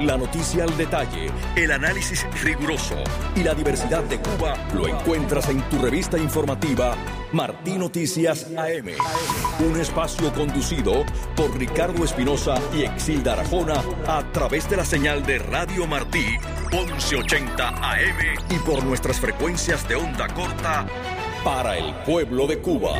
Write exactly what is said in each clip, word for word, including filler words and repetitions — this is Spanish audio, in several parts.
La noticia al detalle, el análisis riguroso y la diversidad de Cuba lo encuentras en tu revista informativa Martí Noticias A M. Un espacio conducido por Ricardo Espinosa y Exilda Arjona a través de la señal de Radio Martí once ochenta A M y por nuestras frecuencias de onda corta para el pueblo de Cuba.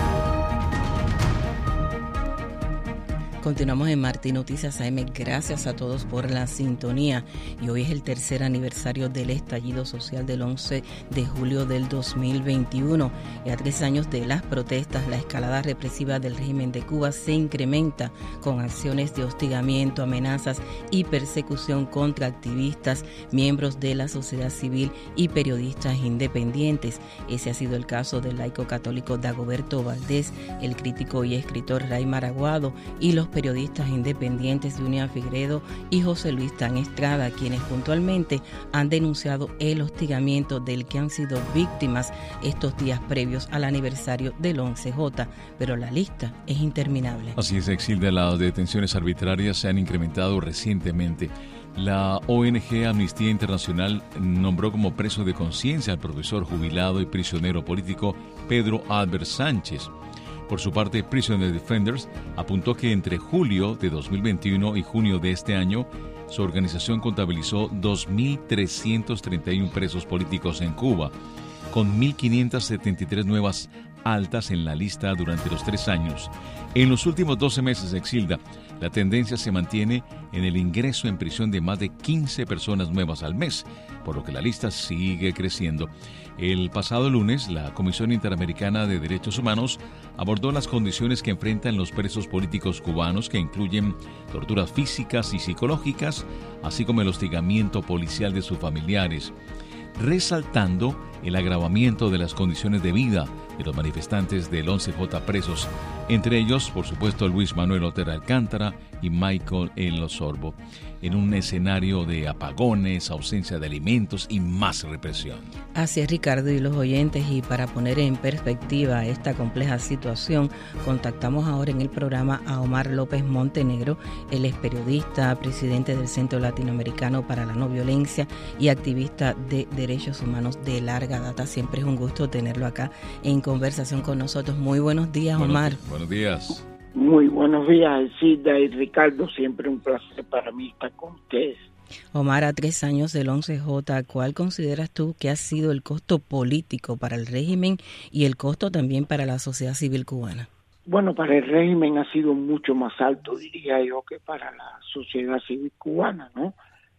Continuamos en Martí Noticias A M. Gracias a todos por la sintonía. Y hoy es el tercer aniversario del estallido social del once de julio del dos mil veintiuno. Y a tres años de las protestas, la escalada represiva del régimen de Cuba se incrementa con acciones de hostigamiento, amenazas y persecución contra activistas, miembros de la sociedad civil y periodistas independientes. Ese ha sido el caso del laico católico Dagoberto Valdés, el crítico y escritor Ray Maraguado y los periodistas independientes Dunia Figueredo y José Luis Tan Estrada, quienes puntualmente han denunciado el hostigamiento del que han sido víctimas estos días previos al aniversario del once J, pero la lista es interminable. Así es, Exilda, las detenciones arbitrarias se han incrementado recientemente. La O N G Amnistía Internacional nombró como preso de conciencia al profesor jubilado y prisionero político Pedro Albert Sánchez. Por su parte, Prisoner Defenders apuntó que entre julio de dos mil veintiuno y junio de este año, su organización contabilizó dos mil trescientos treinta y uno presos políticos en Cuba, con mil quinientas setenta y tres nuevas altas en la lista durante los tres años. En los últimos doce meses, Exilda, la tendencia se mantiene en el ingreso en prisión de más de quince personas nuevas al mes, por lo que la lista sigue creciendo. El pasado lunes, la Comisión Interamericana de Derechos Humanos abordó las condiciones que enfrentan los presos políticos cubanos, que incluyen torturas físicas y psicológicas, así como el hostigamiento policial de sus familiares, resaltando el agravamiento de las condiciones de vida de los manifestantes del once J presos, entre ellos, por supuesto, Luis Manuel Otero Alcántara y Michael El Osorbo, en un escenario de apagones, ausencia de alimentos y más represión. Así es, Ricardo y los oyentes, y para poner en perspectiva esta compleja situación, contactamos ahora en el programa a Omar López Montenegro. Él es periodista, presidente del Centro Latinoamericano para la No Violencia y activista de derechos humanos de larga data. Siempre es un gusto tenerlo acá en conversación con nosotros. Muy buenos días, Omar. Buenos, buenos días. Muy buenos días, Elcida y Ricardo. Siempre un placer para mí estar con ustedes. Omar, a tres años del once J, ¿cuál consideras tú que ha sido el costo político para el régimen y el costo también para la sociedad civil cubana? Bueno, para el régimen ha sido mucho más alto, diría yo, que para la sociedad civil cubana, ¿no?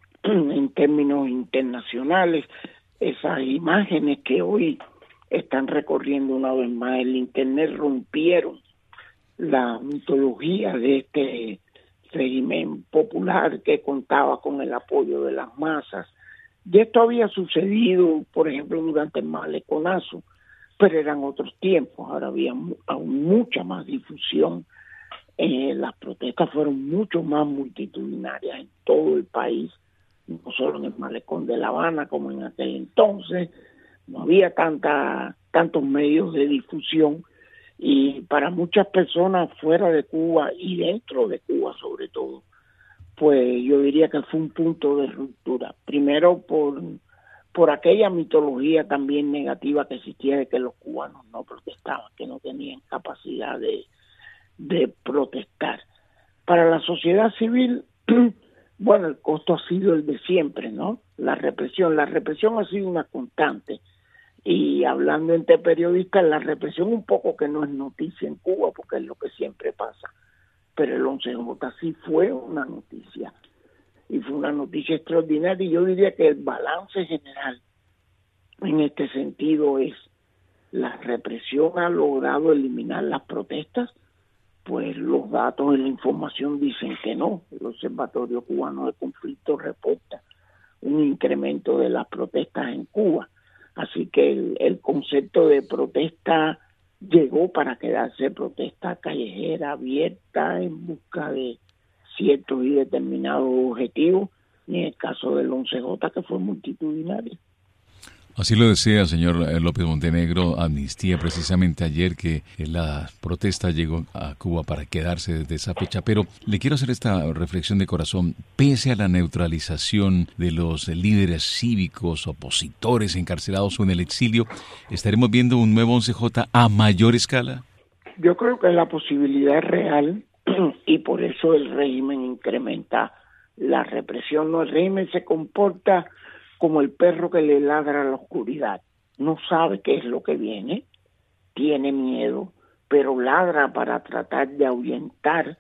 En términos internacionales, esas imágenes que hoy están recorriendo una vez más el Internet rompieron la mitología de este régimen popular que contaba con el apoyo de las masas. Y esto había sucedido, por ejemplo, durante el maleconazo, pero eran otros tiempos. Ahora había aún mucha más difusión. Eh, las protestas fueron mucho más multitudinarias en todo el país, no solo en el malecón de La Habana como en aquel entonces. No había tanta, tantos medios de difusión, y para muchas personas fuera de Cuba y dentro de Cuba sobre todo, pues yo diría que fue un punto de ruptura. Primero por, por aquella mitología también negativa que existía de que los cubanos no protestaban, que no tenían capacidad de, de protestar. Para la sociedad civil, bueno, el costo ha sido el de siempre, ¿no? La represión, la represión ha sido una constante. Y hablando entre periodistas, la represión un poco que no es noticia en Cuba, porque es lo que siempre pasa, pero el once J sí fue una noticia, y fue una noticia extraordinaria, y yo diría que el balance general en este sentido es: la represión ha logrado eliminar las protestas. Pues los datos y la información dicen que no. El Observatorio Cubano de Conflicto reporta un incremento de las protestas en Cuba. Así que el, el concepto de protesta llegó para quedarse, protesta callejera, abierta, en busca de ciertos y determinados objetivos, y en el caso del once J, que fue multitudinario. Así lo decía, señor López Montenegro, Amnistía, precisamente ayer que la protesta llegó a Cuba para quedarse desde esa fecha. Pero le quiero hacer esta reflexión de corazón. Pese a la neutralización de los líderes cívicos, opositores encarcelados o en el exilio, ¿estaremos viendo un nuevo once J a mayor escala? Yo creo que la posibilidad es real y por eso el régimen incrementa la represión. No, el régimen se comporta como el perro que le ladra a la oscuridad. No sabe qué es lo que viene, tiene miedo, pero ladra para tratar de ahuyentar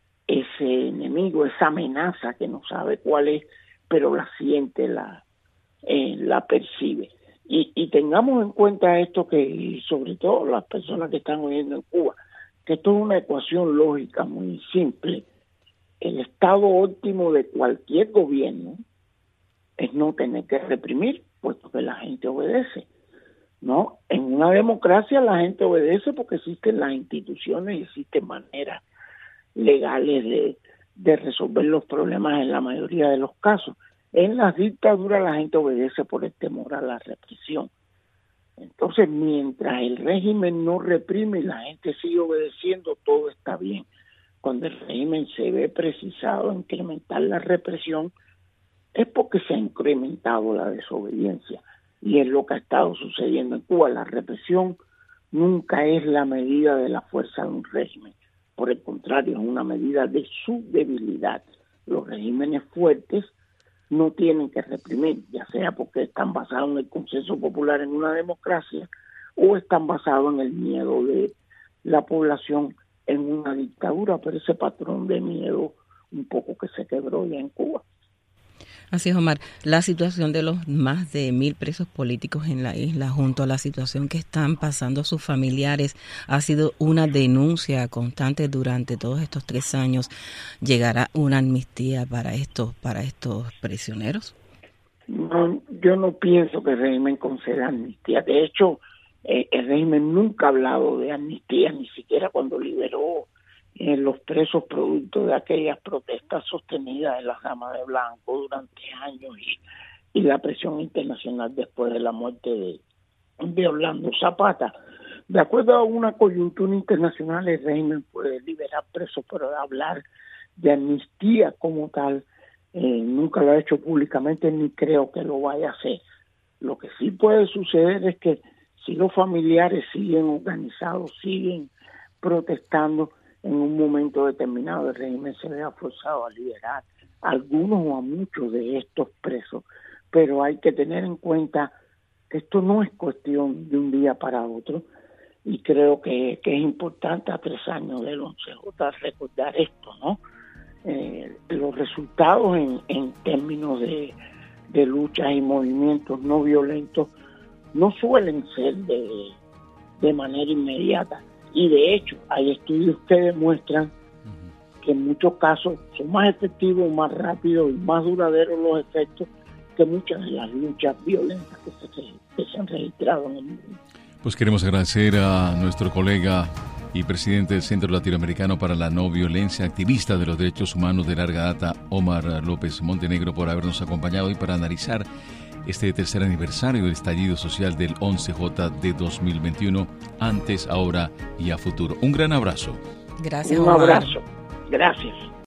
ese enemigo, esa amenaza que no sabe cuál es, pero la siente, la, eh, la percibe. Y, y tengamos en cuenta esto, que sobre todo las personas que están oyendo en Cuba, que esto es una ecuación lógica muy simple. El estado óptimo de cualquier gobierno es no tener que reprimir, puesto que la gente obedece, ¿no? En una democracia la gente obedece porque existen las instituciones y existen maneras legales de, de resolver los problemas en la mayoría de los casos. En las dictaduras la gente obedece por el temor a la represión. Entonces, mientras el régimen no reprime y la gente sigue obedeciendo, todo está bien. Cuando el régimen se ve precisado en incrementar la represión, es porque se ha incrementado la desobediencia. Y es lo que ha estado sucediendo en Cuba. La represión nunca es la medida de la fuerza de un régimen. Por el contrario, es una medida de su debilidad. Los regímenes fuertes no tienen que reprimir, ya sea porque están basados en el consenso popular en una democracia o están basados en el miedo de la población en una dictadura, pero ese patrón de miedo un poco que se quebró ya en Cuba. Así es, Omar. La situación de los más de mil presos políticos en la isla, junto a la situación que están pasando sus familiares, ha sido una denuncia constante durante todos estos tres años. ¿Llegará una amnistía para estos, para estos prisioneros? No, yo no pienso que el régimen conceda amnistía. De hecho, eh, el régimen nunca ha hablado de amnistía, ni siquiera cuando liberó Eh, los presos producto de aquellas protestas sostenidas en las damas de blanco durante años y, y la presión internacional después de la muerte de, de Orlando Zapata. De acuerdo a una coyuntura internacional, el régimen puede liberar presos, pero de hablar de amnistía como tal, eh, nunca lo ha hecho públicamente ni creo que lo vaya a hacer. Lo que sí puede suceder es que si los familiares siguen organizados, siguen protestando, en un momento determinado el régimen se vea forzado a liberar a algunos o a muchos de estos presos, pero hay que tener en cuenta que esto no es cuestión de un día para otro y creo que, que es importante a tres años del once J recordar esto, ¿no? Eh, los resultados en, en términos de, de luchas y movimientos no violentos no suelen ser de, de manera inmediata. Y de hecho, hay estudios que demuestran que en muchos casos son más efectivos, más rápidos y más duraderos los efectos que muchas de las luchas violentas que se, que se han registrado en el mundo. Pues queremos agradecer a nuestro colega y presidente del Centro Latinoamericano para la No Violencia, activista de los derechos humanos de larga data, Omar López Montenegro, por habernos acompañado hoy para analizar este tercer aniversario del estallido social del once J de dos mil veintiuno, antes, ahora y a futuro. Un gran abrazo. Gracias, Un Omar. abrazo. Gracias.